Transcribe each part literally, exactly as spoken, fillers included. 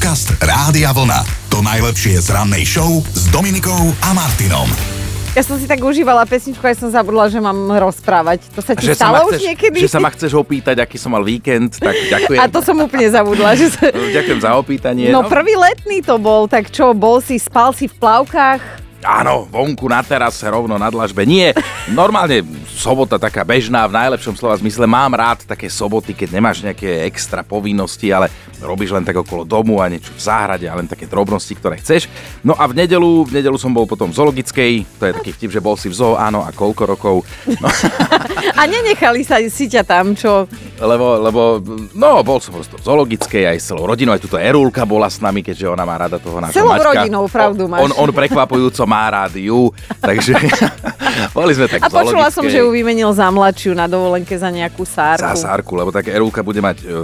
Podcast Rádia Vlna. To najlepšie z rannej show s Dominikou a Martinom. Ja som si tak užívala pesničku, aj som zabudla, že mám rozprávať. To sa ti že stalo sa už chceš, niekedy? Že sa ma chceš opýtať, aký som mal víkend, tak ďakujem. A to som úplne zabudla. Že sa... Ďakujem za opýtanie. No, no prvý letný to bol, tak čo, bol si, spal si v plavkách? Áno, vonku na terase, rovno na dlažbe. Nie, normálne sobota taká bežná, v najlepšom slova zmysle. Mám rád také soboty, keď nemáš nejaké extra povinnosti, ale robíš len tak okolo domu a niečo v záhrade a len také drobnosti, ktoré chceš. No a v nedelu, v nedelu som bol potom v zoologickej, to je taký vtip, že bol si v zoo, áno, a koľko rokov. No. A nenechali sa si ťa tam, čo? Lebo, lebo, no, bol som prosto v zoologickej aj s celou rodinou, aj tuto Erulka bola s nami, keďže ona má rada toho nášho celou mačka. rodinou, pravdu máš. On, on prekvapujúco má rád ju, takže boli sme tak a počula som, že ju zoologickej. vymenil za mladšiu na dovolenke za nejakú sárku. Za sárku, lebo tak Erulka bude mať... Uh,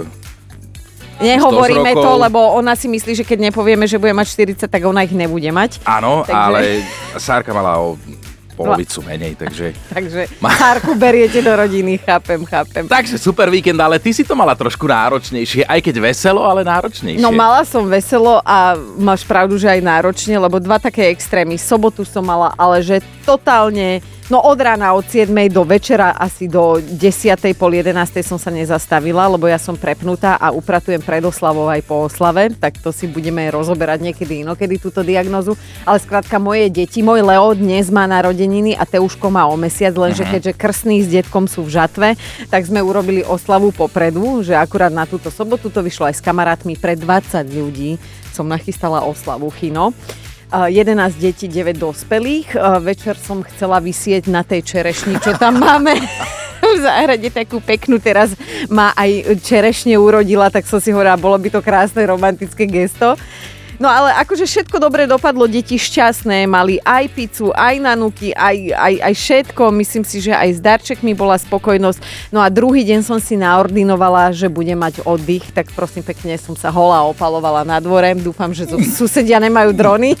Nehovoríme rokov. to, lebo ona si myslí, že keď nepovieme, že bude mať štyridsať, tak ona ich nebude mať. Áno, takže... ale Sárka mala o polovicu menej, takže... Takže sárku beriete do rodiny, chápem, chápem. Takže super víkend, ale ty si to mala trošku náročnejšie, aj keď veselo, ale náročnejšie. No mala som veselo a máš pravdu, že aj náročne, lebo dva také extrémy. Sobotu som mala, ale že totálne... No od rána od siedmej do večera asi do desiatej, pol jedenástej som sa nezastavila, lebo ja som prepnutá a upratujem pred oslavou aj po oslave, tak to si budeme rozoberať niekedy inokedy túto diagnózu. Ale skrátka moje deti, môj Leo dnes má narodeniny a Teuško má o mesiac, lenže keďže krstný s detkom sú v žatve, tak sme urobili oslavu popredu, že akurát na túto sobotu to vyšlo aj s kamarátmi pre dvadsať ľudí. Som nachystala oslavu Chino. jedenásť detí, deväť dospelých. Večer som chcela vysieť na tej čerešni, čo tam máme v záhrade, takú peknú. Teraz má aj čerešne urodila, tak som si hovorila, bolo by to krásne romantické gesto. No ale akože všetko dobre dopadlo, deti šťastné, mali aj pizzu, aj nanuky, aj, aj, aj všetko. Myslím si, že aj s darčekmi bola spokojnosť. No a druhý deň som si naordinovala, že budem mať oddych, tak prosím pekne som sa holá opalovala na dvore. Dúfam, že zo susedia nemajú drony.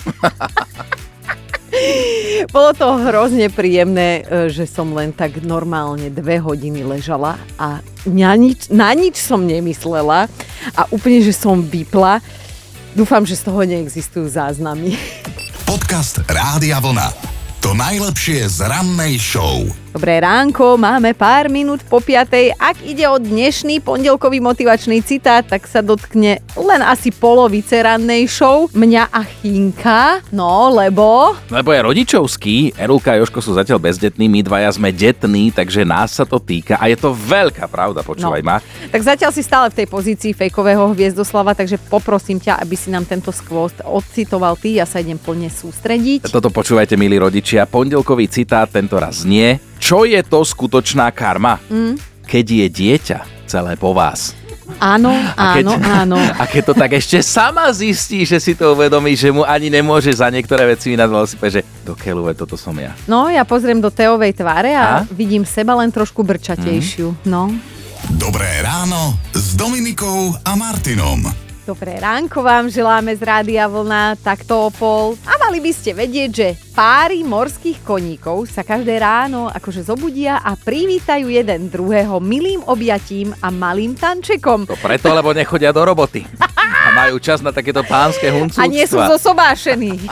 Bolo to hrozne príjemné, že som len tak normálne dve hodiny ležala a na nič, na nič som nemyslela a úplne, že som vypla. Dúfam, že z toho neexistujú záznamy. Podcast Rádia Vlna. To najlepšie z rannej show. Dobré ránko, máme pár minút po piatej. Ak ide o dnešný pondelkový motivačný citát, tak sa dotkne len asi polovice rannej show. Mňa a Chinka, no lebo... Lebo je rodičovský, Erulka a Jožko sú zatiaľ bezdetní, my dvaja sme detní, takže nás sa to týka a je to veľká pravda, počúvaj no. ma. Tak zatiaľ si stále v tej pozícii fejkového Hviezdoslava, takže poprosím ťa, aby si nám tento skvost odcitoval ty, ja sa idem plne sústrediť. Toto počúvajte, milí rodičia, pondelkový citát tento raz znie: čo je to skutočná karma? Mm. Keď je dieťa celé po vás. Áno, a keď, áno, áno. A keď to tak ešte sama zistí, že si to uvedomí, že mu ani nemôže za niektoré veci vynadval, si povie, že do keľuve, toto som ja. No, ja pozriem do Teovej tváre a, a? vidím seba len trošku brčatejšiu. Mm. No. Dobré ráno s Dominikou a Martinom. Dobré ránko vám želáme z Rádia Vlna, takto o pol. A mali by ste vedieť, že páry morských koníkov sa každé ráno akože zobudia a privítajú jeden druhého milým objatím a malým tančekom. To preto, lebo nechodia do roboty. A majú čas na takéto pánske huncúctva. A nie sú zosobášení.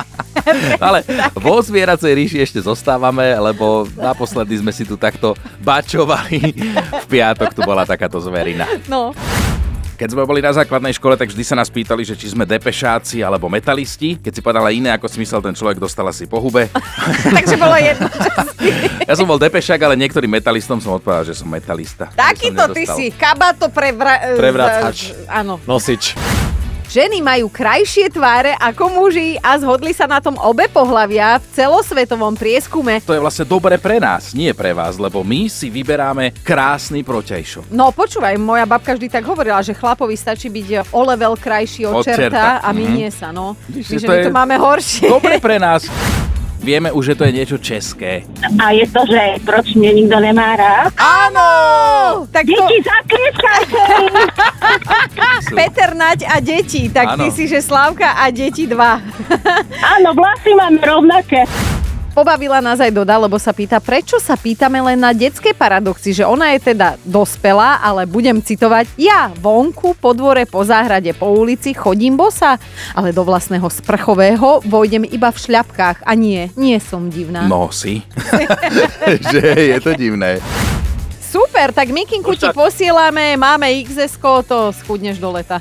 Ale vo zvieracej ríši ešte zostávame, lebo naposledy sme si tu takto bačovali. V piatok tu bola takáto zverina. No. Keď sme boli na základnej škole, tak vždy sa nás pýtali, že či sme depešáci alebo metalisti. Keď si povedala iné, ako si myslel ten človek, dostala si po hube. Takže bolo jedno. Ja som bol depešák, ale niektorým metalistom som odpovedal, že som metalista. Takýto ty si, kabato prevra... prevracač. Áno. Nosič. Ženy majú krajšie tváre ako muži a zhodli sa na tom obe pohlavia v celosvetovom prieskume. To je vlastne dobre pre nás, nie pre vás, lebo my si vyberáme krásny proťajšok. No počúvaj, moja babka vždy tak hovorila, že chlapovi stačí byť o level krajší od, Od čerta, čerta a my mm-hmm. nie sa, no. Víš, že my to máme horšie. Dobre pre nás. Vieme už, že to je niečo české. A je to, že proč mne nikto nemá rád? Áno! Tak to... Deti, zakrieskajte! Peter, Naď a deti. Tak Áno. ty si, že Slávka a deti dva. Áno, vlasy máme rovnaké. Pobavila nás aj Doda, lebo sa pýta, prečo sa pýtame len na detské paradoxy, že ona je teda dospelá, ale budem citovať, ja vonku, po dvore, po záhrade, po ulici chodím bosa, ale do vlastného sprchového vojdem iba v šľapkách a nie, nie som divná. No si. Že je to divné. Super, tak Mikinku ti posielame, máme iks esko, to schudneš do leta.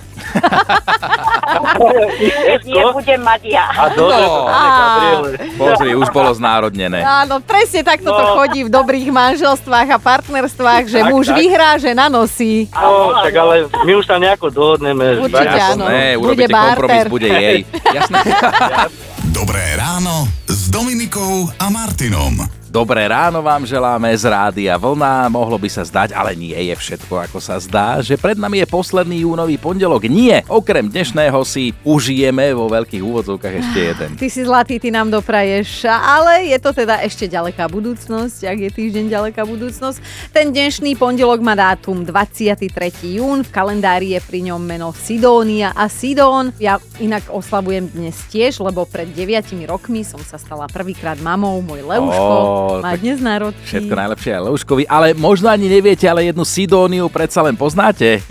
Nebudem mať ja. A dobre, No. pane Gabriele. Pozri, už bolo znárodnené. Áno, presne takto to No. chodí v dobrých manželstvách a partnerstvách, že Tak, muž tak. vyhrá, žena nosí. No, tak ale my už sa nejako dohodneme. Určite Dvaja áno. som- Ne, Bude urobíte kompromis, barter. bude jej. Jasné. Dobré ráno s Dominikou a Martinom. Dobré ráno vám želáme z Rádia Vlna. Mohlo by sa zdať, ale nie je všetko ako sa zdá, že pred nami je posledný júnový pondelok. Nie, okrem dnešného si užijeme vo veľkých úvodzovkách ešte jeden. Ty si zlatý, ty nám dopraješ, ale je to teda ešte ďaleká budúcnosť, ak je týždeň ďaleká budúcnosť. Ten dnešný pondelok má dátum dvadsiateho tretieho jún, v kalendári je pri ňom meno Sidónia a Sidón. Ja inak oslavujem dnes tiež, lebo pred deviatimi rokmi som sa stala prvýkrát mamou, môj Leuško Ó, má tak dnes narodky. Všetko najlepšie aj Leuškovi, ale možno ani neviete, ale jednu Sidóniu predsa len poznáte.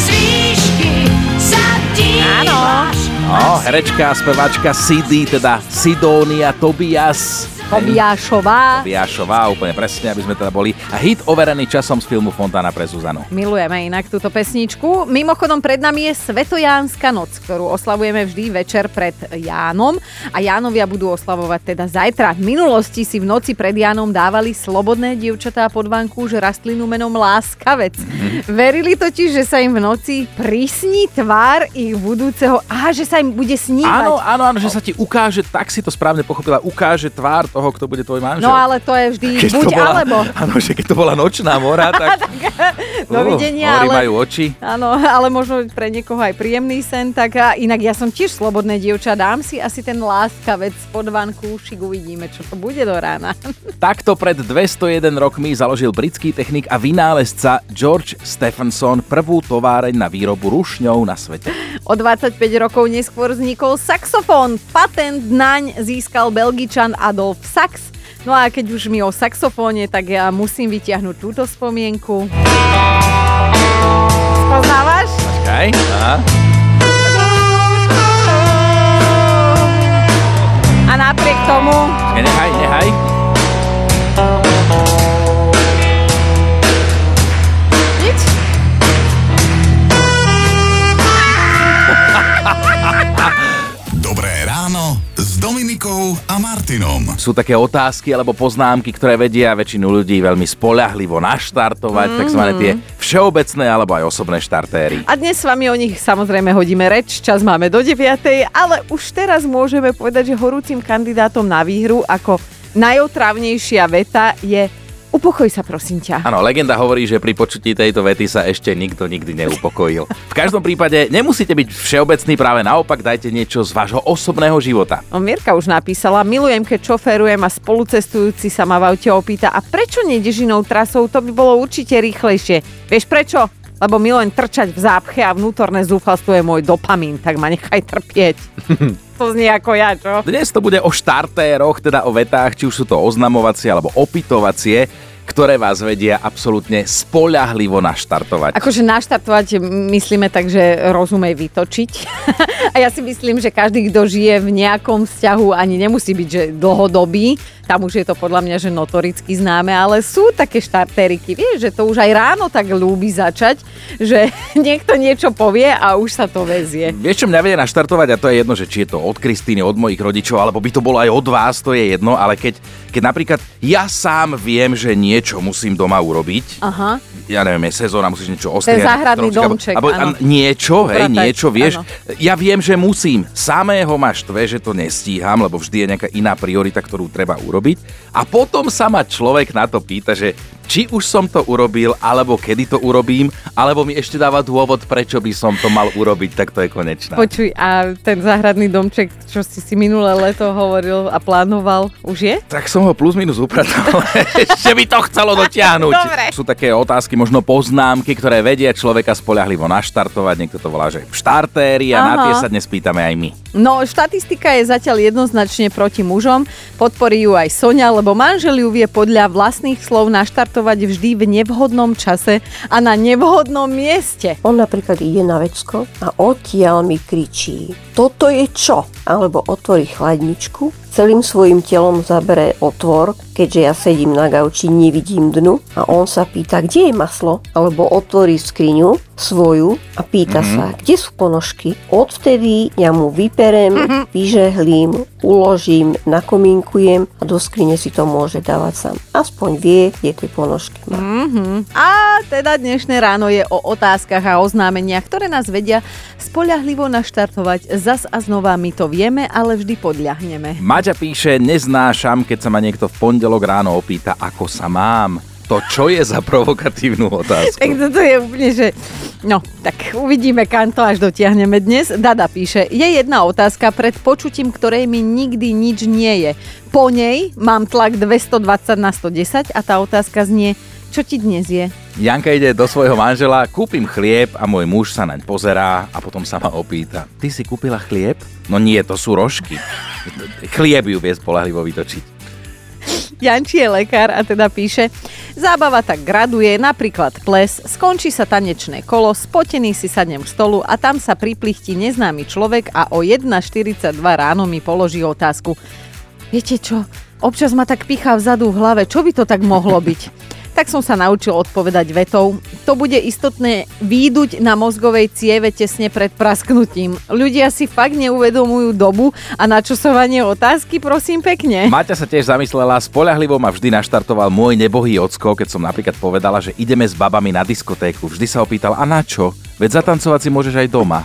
Áno. No, herečka a speváčka Sidy, teda Sidónia Tobias. Tobiášová. Tobiášová, úplne presne, aby sme teda boli. A hit overený časom z filmu Fontána pre Zuzanu. Milujeme inak túto pesničku. Mimochodom pred nami je Svetojánska noc, ktorú oslavujeme vždy večer pred Jánom. A Jánovia budú oslavovať teda zajtra. V minulosti si v noci pred Jánom dávali slobodné dievčatá pod vankúš rastlinu menom Láskavec. Mm-hmm. Verili totiž, že sa im v noci prisní tvár ich budúceho... Á, že sa im bude snívať. Áno, áno, áno, že sa ti ukáže, tak si to správne pochopila, ukáže tvár toho, kto bude tvoj manžel. No ale to je vždy Keď buď to bola, alebo. Áno, že keď to bola nočná mora, tak... Dovidenia, Hory ale... majú oči. Áno, ale možno pre niekoho aj príjemný sen, tak a inak ja som tiež slobodné dievča, dám si asi ten láskavec pod vankúšik, uvidíme, čo to bude do rána. Takto pred dvestojeden rokmi založil britský technik a vynálezca George Stephenson prvú továreň na výrobu rušňov na svete. O dvadsaťpäť rokov neskôr vznikol saxofón. Patent naň získal Belgičan Adolf Sax. No a keď už mi o saxofóne, tak ja musím vytiahnuť túto spomienku. Poznávaš? Počkaj. Aha. A napriek tomu... Počkaj, nehaj, nehaj. Nič? Dobré ráno s Dominikou a Martinom. Sú také otázky alebo poznámky, ktoré vedia väčšinu ľudí veľmi spoľahlivo naštartovať, mm-hmm. takzvané tie všeobecné alebo aj osobné štartéry. A dnes s vami o nich samozrejme hodíme reč, čas máme do deviatej, ale už teraz môžeme povedať, že horúcim kandidátom na výhru ako najotravnejšia veta je upokoj sa, prosím ťa. Áno, legenda hovorí, že pri počutí tejto vety sa ešte nikto nikdy neupokojil. V každom prípade nemusíte byť všeobecný, práve naopak dajte niečo z vášho osobného života. No, Mirka už napísala, milujem, keď šoférujem a spolucestujúci sa ma v aute opýta, a prečo nejdeš inou trasou, to by bolo určite rýchlejšie. Vieš prečo? Lebo milujem trčať v zápche a vnútorné zúfalstvo je môj dopamín, tak ma nechaj trpieť. To znie ako ja, čo? Dnes to bude o štartéroch, teda o vetách, či už sú to oznamovacie alebo opytovacie, ktoré vás vedia absolútne spoľahlivo naštartovať. Akože naštartovať myslíme tak, že rozumej vytočiť. A ja si myslím, že každý, kto žije v nejakom vzťahu, ani nemusí byť že dlhodobý, tam už je to podľa mňa, že notoricky známe, ale sú také štartériky, vieš, že to už aj ráno tak ľúbi začať, že niekto niečo povie a už sa to vezie. Vieš, čo mňa vie naštartovať, a to je jedno, že či je to od Kristíny, od mojich rodičov, alebo by to bolo aj od vás, to je jedno, ale keď, keď napríklad ja sám viem, že niečo musím doma urobiť, Aha. ja neviem, je sezóna, musíš niečo ostriať. Ten záhradný domček, alebo, áno. Niečo, hej, Upratať, niečo, vieš. áno. Ja viem, že musím. Samého ma štve, že to nestíham, lebo vždy je nejaká iná priorita, ktorú treba urobiť. A potom sa ma človek na to pýta, že či už som to urobil, alebo kedy to urobím, alebo mi ešte dáva dôvod, prečo by som to mal urobiť, tak to je konečná. Počuj, a ten záhradný domček, čo si si minulé leto hovoril a plánoval, už je? Tak som ho plus minus upratal, ešte by to chcelo dotiahnuť. Dobre. Sú také otázky, možno poznámky, ktoré vedia človeka spoľahlivo naštartovať, niekto to volá, že štartéry a Aha. na tie sa dnes pýtame aj my. No, štatistika je zatiaľ jednoznačne proti mužom. Podporí ju aj Soňa, lebo manžel ju vie podľa vlastných slov naštartovať vždy v nevhodnom čase a na nevhodnom mieste. On napríklad ide na vecko a odtiaľ mi kričí: toto je čo? Alebo otvorí chladničku, celým svojim telom zabere otvor, keďže ja sedím na gauči, nevidím dnu a on sa pýta, kde je maslo? Alebo otvorí skriňu svoju a pýta mm-hmm. sa, kde sú ponožky? Odvtedy ja mu vyperem, mm-hmm. vyžehlím, uložím, nakomínkujem a do skrine si to môže dávať sám. Aspoň vie, kde tie ponožky má. Mm-hmm. A teda dnešné ráno je o otázkach a oznámeniach, ktoré nás vedia spoľahlivo naštartovať. Zas a znova my to vieme, ale vždy podľahneme. Maťa píše, neznášam, keď sa ma niekto v pondelok ráno opýta, ako sa mám. To čo je za provokatívnu otázku? Tak toto je úplne, že... No, tak uvidíme, kam to až dotiahneme dnes. Dada píše, je jedna otázka, pred počutím ktorej mi nikdy nič nie je. Po nej mám tlak dvestodvadsať na stodesať a tá otázka znie, čo ti dnes je? Janka ide do svojho manžela, kúpim chlieb a môj muž sa naň pozerá a potom sa ma opýta, ty si kúpila chlieb? No nie, to sú rožky. Chlieb ju vie spoľahlivo vytočiť. Janči je lekár a teda píše, zábava tak graduje, napríklad ples, skončí sa tanečné kolo, spotený si sadnem k stolu a tam sa priplichtí neznámy človek a o jedna štyridsaťdva ráno mi položí otázku. Viete čo, občas ma tak pichá vzadu v hlave, čo by to tak mohlo byť? Tak som sa naučil odpovedať vetou. To bude istotné výduť na mozgovej cieve tesne pred prasknutím. Ľudia si fakt neuvedomujú dobu a načasovanie otázky, prosím pekne. Maťa sa tiež zamyslela, spoľahlivo ma vždy naštartoval môj nebohý ocko, keď som napríklad povedala, že ideme s babami na diskotéku. Vždy sa opýtal, a na čo? Veď zatancovať si môžeš aj doma.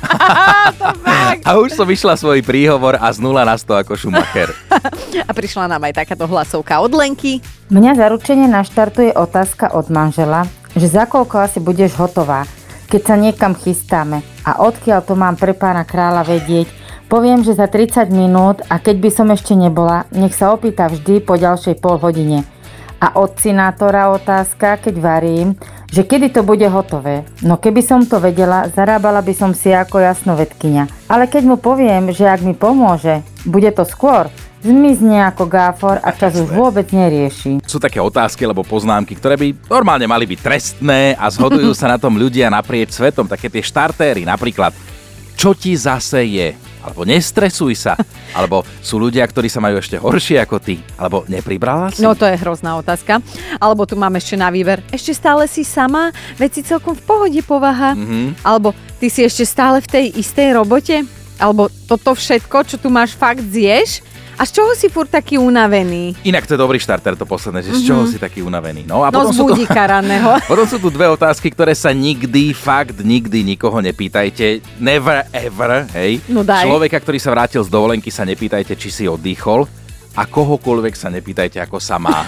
A už som vyšla svoj príhovor a z nula na sto ako Schumacher. A prišla nám aj takáto hlasovka od Lenky. Mňa zaručene naštartuje otázka od manžela, že za koľko asi budeš hotová, keď sa niekam chystáme. A odkiaľ to mám pre pána kráľa vedieť, poviem, že za tridsať minút a keď by som ešte nebola, nech sa opýta vždy po ďalšej pol hodine. A od cinátora otázka, keď varím, že kedy to bude hotové. No keby som to vedela, zarábala by som si ako jasnovedkyňa. Ale keď mu poviem, že ak mi pomôže, bude to skôr, zmizne ako gáfor a čas už vôbec nerieši. Sú také otázky alebo poznámky, ktoré by normálne mali byť trestné a zhodujú sa na tom ľudia naprieč svetom. Také tie štartéry, napríklad, čo ti zase je? Alebo nestresuj sa. Alebo sú ľudia, ktorí sa majú ešte horšie ako ty. Alebo nepribrala si? No to je hrozná otázka. Alebo tu mám ešte na výber. Ešte stále si sama? Veď si celkom v pohode povaha. Mm-hmm. Alebo ty si ešte stále v tej istej robote? Alebo toto všetko, čo tu máš, fakt zješ? A z čoho si furt taký unavený? Inak to je dobrý štarter, to posledné, že z čoho mm-hmm. si taký unavený. No, a no potom z budíka ranného. Potom sú tu dve otázky, ktoré sa nikdy, fakt nikdy nikoho nepýtajte. Never ever, hej. No daj. Človeka, ktorý sa vrátil z dovolenky, sa nepýtajte, či si oddychol. A kohokoľvek sa nepýtajte, ako sa má.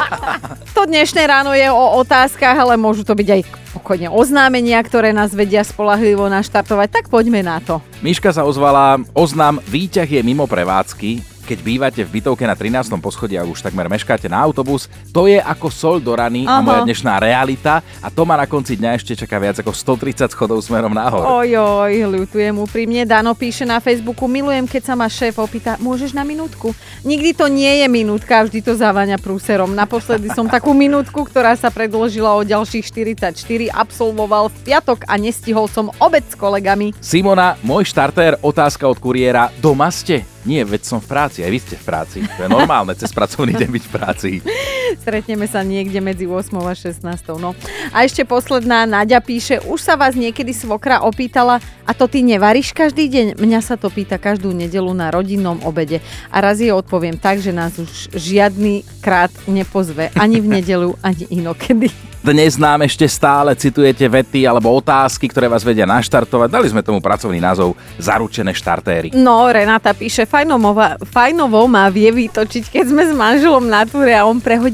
To dnešné ráno je o otázkach, ale môžu to byť aj pokojne oznámenia, ktoré nás vedia spoľahlivo naštartovať. Tak poďme na to. Miška sa ozvala, oznám, výťah je mimo prevádzky. Keď bývate v bytovke na trinástom poschodí a už takmer meškáte na autobus, to je ako soľ do rany a moja dnešná realita a to ma na konci dňa ešte čaká viac ako stotridsať schodov smerom nahor. Ojoj, ľutujem úprimne. Dano píše na Facebooku, milujem, keď sa ma šéf opýta, môžeš na minútku? Nikdy to nie je minútka, vždy to zaváňa prúserom. Naposledy som takú minútku, ktorá sa predĺžila o ďalších štyridsaťštyri, absolvoval v piatok a nestihol som obed s kolegami. Simona, môj štartér, otázka od kuriéra, doma ste? Nie, veď som v práci, aj vy ste v práci. To je normálne, cez pracovný deň byť v práci. Stretneme sa niekde medzi ôsmou a šestnástou. No. A ešte posledná, Naďa píše, už sa vás niekedy svokra opýtala, a to ty nevaríš každý deň? Mňa sa to pýta každú nedeľu na rodinnom obede. A raz jej odpoviem tak, že nás už žiadny krát nepozve. Ani v nedeľu, ani inokedy. Dnes nám ešte stále citujete vety alebo otázky, ktoré vás vedia naštartovať. Dali sme tomu pracovný názov Zaručené štartéry. No, Renata píše, fajnovo, fajnovo ma vie vytočiť, keď sme s manželom na túre a on prehodí,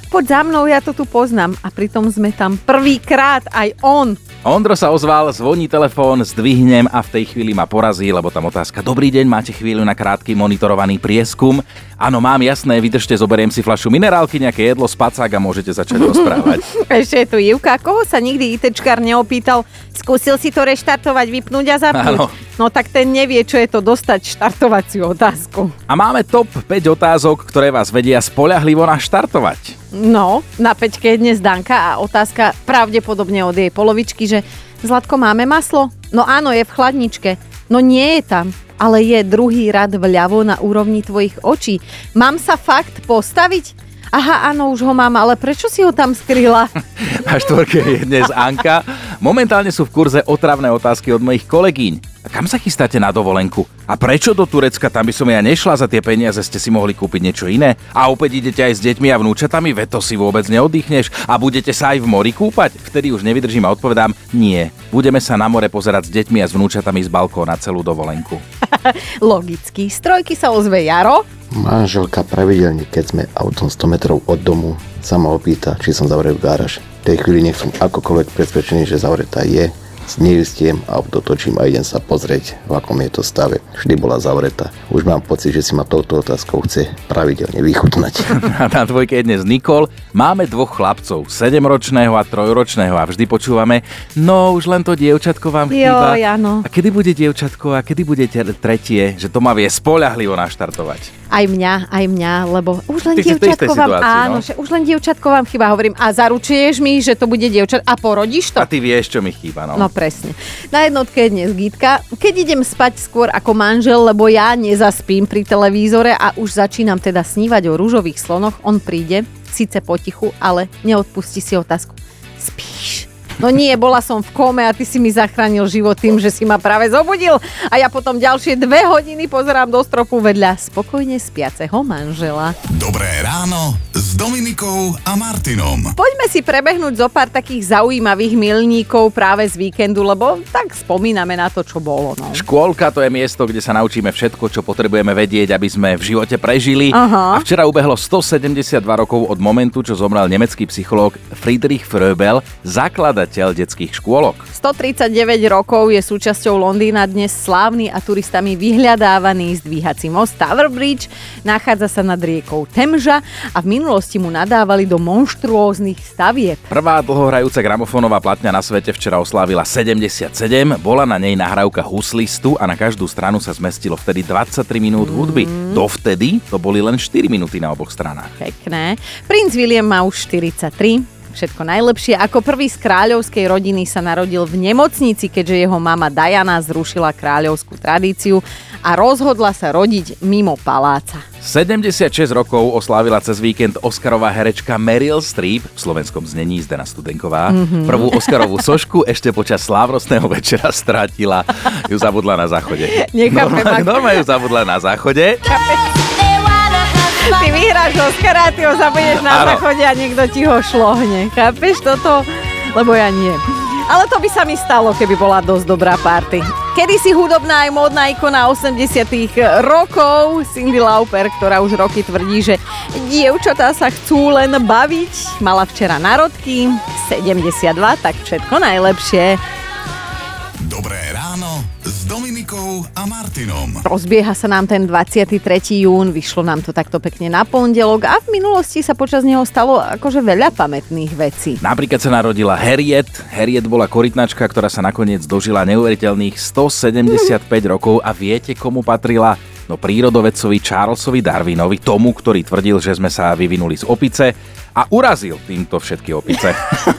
poď za mnou, ja to tu poznám. A pritom sme tam prvýkrát, aj on. Ondro sa ozval, zvoní telefón, zdvihnem a v tej chvíli ma porazí, lebo tam otázka: dobrý deň, máte chvíľu na krátky monitorovaný prieskum? Áno, mám, jasné, vydržte, zoberiem si fľašu minerálky, nejaké jedlo, spacák a môžete začať rozprávať. Ešte je tu Ivka, koho sa nikdy ITčkár neopýtal, skúsil si to reštartovať, vypnúť a zapnúť? Áno. No tak ten nevie, čo je to dostať štartovaciu otázku. A máme top päť otázok, ktoré vás vedia spoľahlivo naštartovať. No, na peťke je dnes Danka a otázka pravdepodobne od jej polovičky, že Zlatko, máme maslo? No áno, je v chladničke. No nie je tam, ale je druhý rad vľavo na úrovni tvojich očí. Mám sa fakt postaviť? Aha, áno, už ho mám, ale prečo si ho tam skryla? Na štvorke je dnes Anka. Momentálne sú v kurze otravné otázky od mojich kolegyň. A kam sa chystáte na dovolenku? A prečo do Turecka? Tam by som ja nešla, za tie peniaze ste si mohli kúpiť niečo iné. A opäť idete aj s deťmi a vnúčatami, veď to si vôbec neoddychneš. A budete sa aj v mori kúpať? Vtedy už nevydržím a odpovedám: nie. Budeme sa na more pozerať s deťmi a s vnúčatami z balkóna celú dovolenku. Logicky. Z trojky sa ozve Jaro. Manželka pravidelne, keď sme autom sto metrov od domu, sa ma opýta, či som zavretý v garáž. V tej chvíli nech som akokoľvek presvedčený, že zavretá je, neistiem, auto točím a idem sa pozrieť, v akom je to stave. Vždy bola zavretá. Už mám pocit, že si ma touto otázkou chce pravidelne vychutnať. A na dvojke je dnes Nikol. Máme dvoch chlapcov, sedemročného a trojročného a vždy počúvame: no už len to dievčatko vám chýba. Jo, áno. A kedy bude dievčatko a kedy bude tretie, že to ma vie spoľahlivo naštartovať. Aj mňa, aj mňa, lebo už len Ty si v tej dievčatko istej vám, situácii, áno, no. že už len dievčatko vám chýba, hovorím, a zaručuješ mi, že to bude dievčat a porodíš to? A ty vieš, čo mi chýba, no. No presne. Na jednotke je dnes Gitka. Keď idem spať skôr ako manžel, lebo ja nezaspím pri televízore a už začínam teda snívať o ružových slonoch, on príde, síce potichu, ale neodpustí si otázku: spíš? No nie, bola som v kóme a ty si mi zachránil život tým, že si ma práve zobudil a ja potom ďalšie dve hodiny pozerám do stropu vedľa spokojne spiaceho manžela. Dobré ráno s Dominikou a Martinom. Poďme si prebehnúť zo pár takých zaujímavých milníkov práve z víkendu, lebo tak spomíname na to, čo bolo. No. Škôlka, to je miesto, kde sa naučíme všetko, čo potrebujeme vedieť, aby sme v živote prežili. Aha. A včera ubehlo stosedemdesiatdva rokov od momentu, čo zomrel nemecký psychológ Friedrich Fröbel, zakladateľ detských škôlok. stotridsaťdeväť rokov je súčasťou Londýna dnes slávny a turistami vyhľadávaný zdvíhací most Tower Bridge. Nachádza sa nad riekou Temža a v minulosti mu nadávali do monštruóznych stavieb. Prvá dlhohrajúca gramofónová platňa na svete včera oslávila sedemdesiatsedem, bola na nej nahrávka huslistu a na každú stranu sa zmestilo vtedy dvadsaťtri minút hudby. Mm. Dovtedy to boli len štyri minúty na oboch stranách. Pekné. Princ William má už štyridsaťtri. Všetko najlepšie. Ako prvý z kráľovskej rodiny sa narodil v nemocnici, keďže jeho mama Diana zrušila kráľovskú tradíciu a rozhodla sa rodiť mimo paláca. sedemdesiatšesť rokov oslávila cez víkend Oscarová herečka Meryl Streep, v slovenskom znení Zdena Studenková. Mm-hmm. Prvú Oscarovú sošku ešte počas slávnostného večera strátila. Ju zabudla na záchode. Nechápem, Normálne, ak- normálne ju zabudla na záchode. Ty vyhráš Oscara, ty ho zabudeš na Áno. záchode a niekto ti ho šlohne. Chápeš toto? Lebo ja nie. Ale to by sa mi stalo, keby bola dosť dobrá party. Kedysi hudobná aj módna ikona osemdesiatych rokov Cyndi Lauper, ktorá už roky tvrdí, že dievčatá sa chcú len baviť, mala včera narodky, sedemdesiatdva, tak všetko najlepšie. Dobré ráno s Dominikou a Martinom. Rozbieha sa nám ten dvadsiateho tretieho jún, vyšlo nám to takto pekne na pondelok a v minulosti sa počas neho stalo akože veľa pamätných vecí. Napríklad sa narodila Harriet. Harriet bola korytnačka, ktorá sa nakoniec dožila neuveriteľných stosedemdesiatpäť rokov a viete, komu patrila? No prírodovedcovi Charlesovi Darwinovi, tomu, ktorý tvrdil, že sme sa vyvinuli z opice a urazil týmto všetky opice.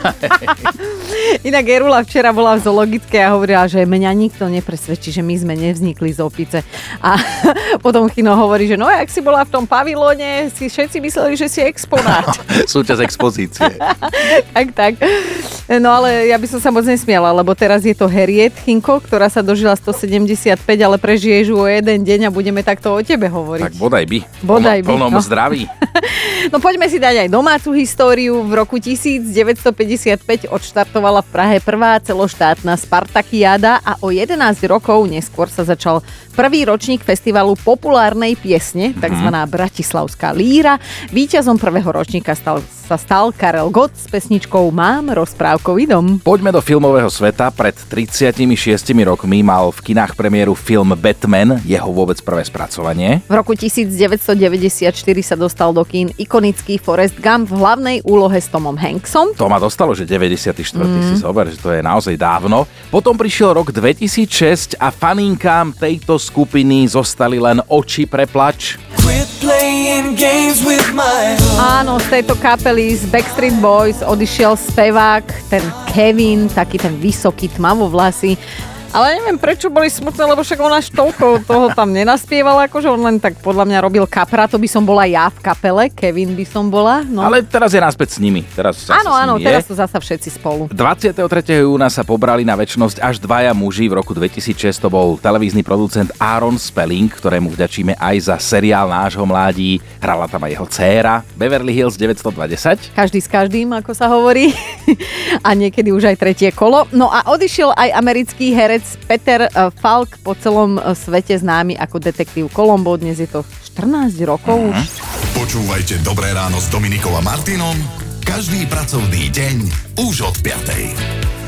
Inak Erula včera bola v zoologickej a hovorila, že mňa nikto nepresvedčí, že my sme nevznikli z opice. A potom Chino hovorí, že no, ak si bola v tom pavilóne, si všetci mysleli, že si exponát. Súčasť expozície. tak, tak. No ale ja by som sa moc nesmiala, lebo teraz je to Harriet, Chinko, ktorá sa dožila stosedemdesiatpäť, ale prežiješ o jeden deň a budeme takto o tebe hovoriť. Tak bodaj by. Bodaj by, Plnom no. zdraví. No poďme si dať aj domácu našu históriu. V roku devätnásťstopäťdesiatpäť odštartovala v Prahe prvá celoštátna Spartakiáda a o jedenásť rokov neskôr sa začal prvý ročník festivalu populárnej piesne, takzvaná Bratislavská líra. Víťazom prvého ročníka stal, sa stal Karel Gott s pesničkou Mám rozprávkový dom. Poďme do filmového sveta. Pred tridsiatimi šiestimi rokmi mal v kinách premiéru film Batman, jeho vôbec prvé spracovanie. V roku devätnásťstodeväťdesiatštyri sa dostal do kín ikonický Forrest Gump v hlavnej úlohe s Tomom Hanksom. To ma dostalo, že deväťdesiaty štvrtý Mm. si zober, že to je naozaj dávno. Potom prišiel rok dvetisícšesť a faninkám tejto skupiny zostali len oči pre plač. Áno, z tejto kapely z Backstreet Boys odišiel spevák, ten Kevin, taký ten vysoký, tmavovlasý. Ale neviem, prečo boli smutné, lebo však on až toľko toho tam nenaspieval, akože on len tak podľa mňa robil kapra, to by som bola ja v kapele, Kevin by som bola. No. Ale teraz je naspäť s nimi. Teraz zasa áno, s áno, nimi teraz je. sú zasa všetci spolu. dvadsiateho tretieho júna sa pobrali na večnosť až dvaja muži. V roku dvetisícšesť to bol televízny producent Aaron Spelling, ktorému vďačíme aj za seriál nášho mládí. Hrala tam aj jeho dcéra Beverly Hills deväťstodvadsať. Každý s každým, ako sa hovorí. A niekedy už aj tretie kolo. No a odišiel aj americký herec Peter Falk, po celom svete známy ako detektív Columbo. Dnes je to štrnásť rokov už. Počúvajte Dobré ráno s Dominikou a Martinom každý pracovný deň už od piatej.